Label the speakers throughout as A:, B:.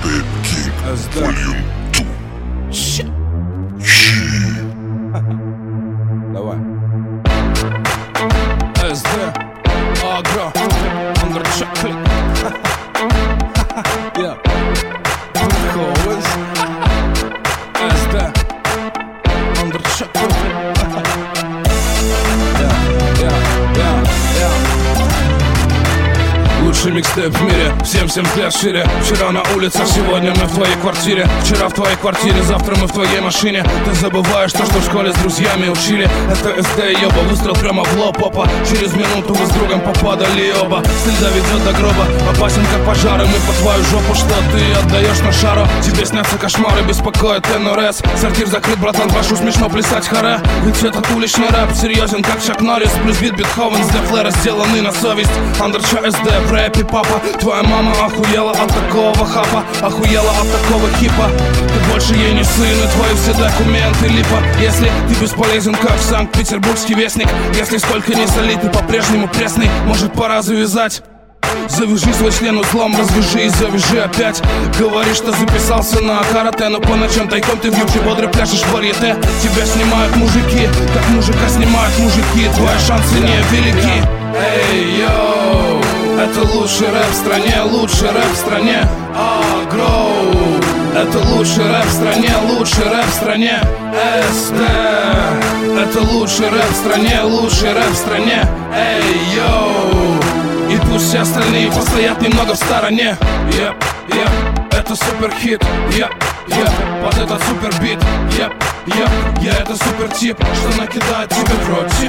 A: Step King Volume 2.
B: Давай. СД, Агро, Андерчак, клик. Yeah. Always. СД, Андерчак, клик. Лучший микстейп в мире, всем взгляд шире. Вчера на улице, сегодня мы в твоей квартире. Вчера в твоей квартире, завтра мы в твоей машине. Ты забываешь то, что в школе с друзьями учили. Это СД, ёба, выстрел прямо в лоб, опа. Через минуту вы с другом попадали оба. Стиль доведет до гроба, опасен как пожары. Мы по твою жопу, что ты отдаешь на шару. Тебе снятся кошмары, беспокоит НРС. Сортир закрыт, братан, прошу смешно плясать харе. Ведь этот уличный рэп серьезен, как Чак Норрис. Плюс бит Бетховен для флэра, сделанный на совесть. Андерчак, СД, в рэпе, папа. Твоя мама охуела от такого хапа, охуела от такого хипа. Ты больше ей не сын, и твои все документы липа. Если ты бесполезен, как Санкт-Петербургский вестник. Если сколько не солить, ты по-прежнему пресный. Может, пора завязать? Завяжи свой член узлом, развяжи и завяжи опять. Говоришь, что записался на карате, но по ночам тайком ты в юбке бодро пляшешь в варьете. Тебя снимают мужики, как мужика снимают мужики. Твои шансы не велики. Эй, йоу, это лучший рэп в стране, лучший рэп в стране. Агро, это лучший рэп в стране, лучший рэп в стране. СД, это лучший рэп в стране, лучший рэп в стране. Эй, йоу, и пусть все остальные постоят немного в стороне. Это супер хит, под этот супер бит. Я это супер тип, что накидает тебе в ротик.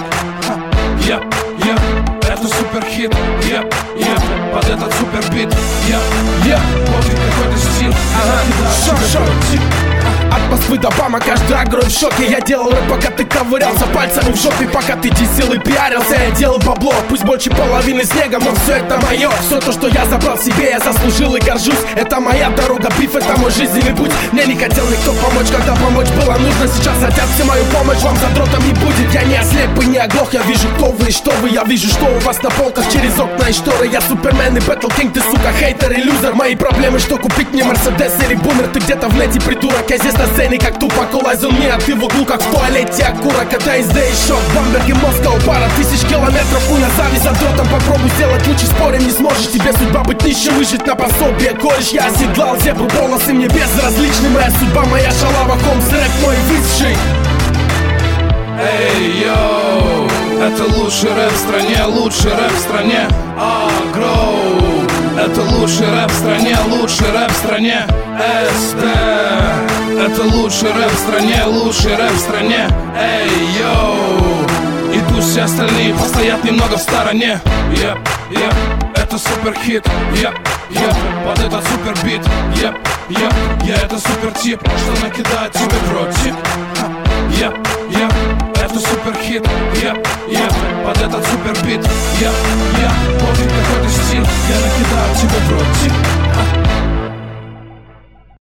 B: Это супер хит, под этот супер бит. Пофиг какой-то стиль, накидает тебе в ротик.
C: От Москвы до Бама каждый агро в шоке. Я делал рэп, пока ты ковырялся пальцами в жопе. Пока ты десил и пиарился, я делал бабло. Пусть больше половины снега, но все это мое. Все то, что я забрал себе, я заслужил и горжусь. Это моя дорога, биф, это мой жизненный путь. Мне не хотел никто помочь, когда помочь было нужно. Сейчас хотят все мою помощь, вам задротом не будет. Я не ослеп и не оглох, я вижу, кто вы и что вы. Я вижу, что у вас на полках через окна и шторы. Я супермен и Battle King, ты сука хейтер и лузер. Мои проблемы, что купить мне Мерседес или бумер. Ты где-то в нете придурок, я здесь на сцене как Тупак, Улайзен мне, а ты в углу как в туалете окурок. Это СД и шок, Бамберг и Москва, пара тысяч километров. Хуй на зависть за дротом, попробуй сделать лучше, спорим не сможешь. Тебе судьба быть нищим, выжить на пособие. Кореш, я оседлал зебру, волосы мне безразличны. Моя судьба, моя шалава, Холмс, рэп мой высший.
B: Эй, йоу, это лучший рэп в стране, лучший рэп в стране. Агро, это лучший рэп в стране, лучший рэп в стране. СД, это лучший рэп в стране, лучший рэп в стране. Эй, йоу, и пусть все остальные постоят немного в стороне. Это супер хит, под этот супер бит. Я это супер тип, что накидает тебе в ротик.